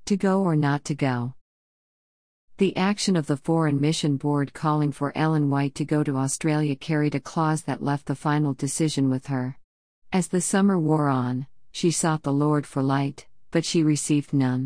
To go or not to go? The action of the Foreign Mission Board calling for Ellen White to go to Australia carried a clause that left the final decision with her. As the summer wore on, she sought the Lord for light, but she received none.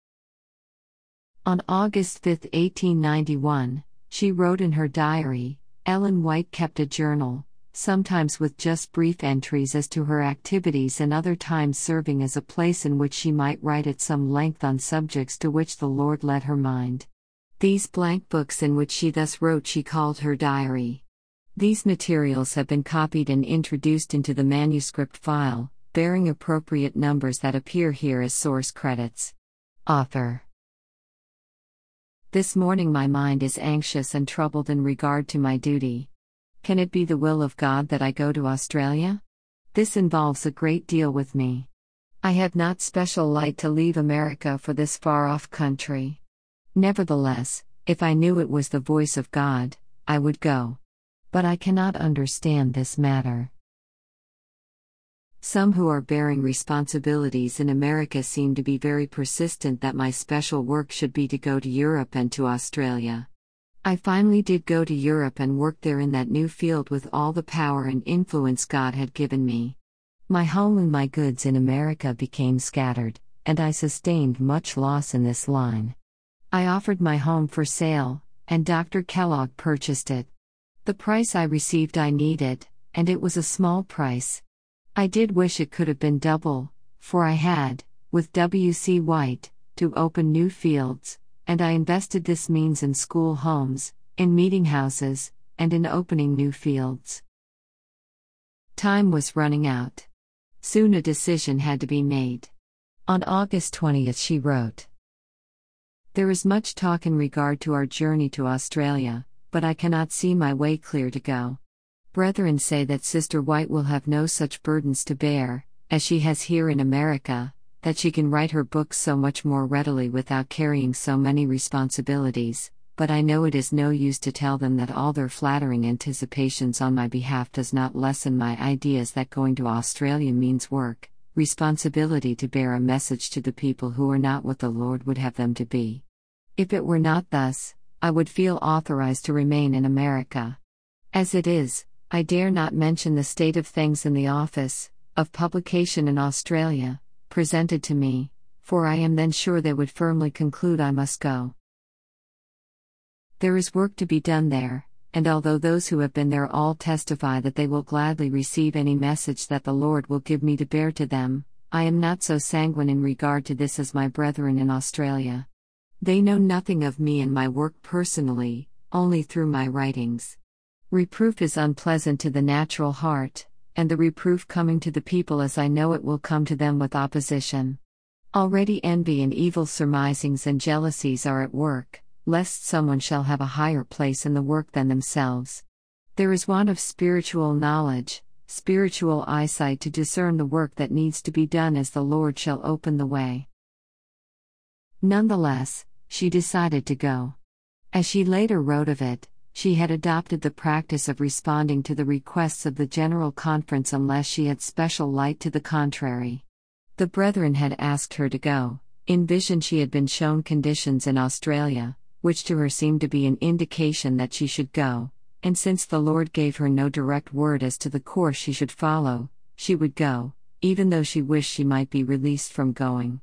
On August 5, 1891, she wrote in her diary. Ellen White kept a journal, sometimes with just brief entries as to her activities and other times serving as a place in which she might write at some length on subjects to which the Lord led her mind. These blank books in which she thus wrote she called her diary. These materials have been copied and introduced into the manuscript file, bearing appropriate numbers that appear here as source credits. Author. This morning my mind is anxious and troubled in regard to my duty. Can it be the will of God that I go to Australia? This involves a great deal with me. I have not special light to leave America for this far-off country. Nevertheless, if I knew it was the voice of God, I would go. But I cannot understand this matter. Some who are bearing responsibilities in America seem to be very persistent that my special work should be to go to Europe and to Australia. I finally did go to Europe and work there in that new field with all the power and influence God had given me. My home and my goods in America became scattered, and I sustained much loss in this line. I offered my home for sale, and Dr. Kellogg purchased it. The price I received I needed, and it was a small price. I did wish it could have been double, for I had, with W.C. White, to open new fields, and I invested this means in school homes, in meeting houses, and in opening new fields. Time was running out. Soon a decision had to be made. On August 20th she wrote, "There is much talk in regard to our journey to Australia, but I cannot see my way clear to go. Brethren say that Sister White will have no such burdens to bear, as she has here in America, that she can write her books so much more readily without carrying so many responsibilities, but I know it is no use to tell them that all their flattering anticipations on my behalf does not lessen my ideas that going to Australia means work, responsibility to bear a message to the people who are not what the Lord would have them to be. If it were not thus, I would feel authorized to remain in America. As it is, I dare not mention the state of things in the office of publication in Australia, presented to me, for I am then sure they would firmly conclude I must go. There is work to be done there, and although those who have been there all testify that they will gladly receive any message that the Lord will give me to bear to them, I am not so sanguine in regard to this as my brethren in Australia. They know nothing of me and my work personally, only through my writings. Reproof is unpleasant to the natural heart, and the reproof coming to the people as I know it will come to them with opposition. Already envy and evil surmisings and jealousies are at work, lest someone shall have a higher place in the work than themselves. There is want of spiritual knowledge, spiritual eyesight to discern the work that needs to be done as the Lord shall open the way. Nonetheless, she decided to go. As she later wrote of it, she had adopted the practice of responding to the requests of the General Conference unless she had special light to the contrary. The brethren had asked her to go. In vision she had been shown conditions in Australia, which to her seemed to be an indication that she should go, and since the Lord gave her no direct word as to the course she should follow, she would go, even though she wished she might be released from going.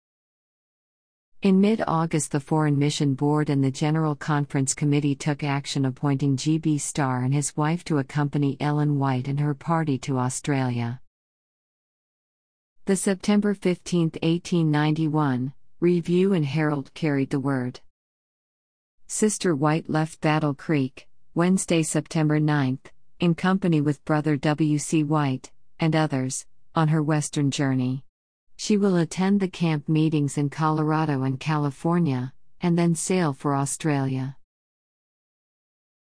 In mid-August the Foreign Mission Board and the General Conference Committee took action appointing G.B. Starr and his wife to accompany Ellen White and her party to Australia. The September 15, 1891, Review and Herald carried the word. Sister White left Battle Creek, Wednesday, September 9th, in company with Brother W.C. White, and others, on her western journey. She will attend the camp meetings in Colorado and California, and then sail for Australia.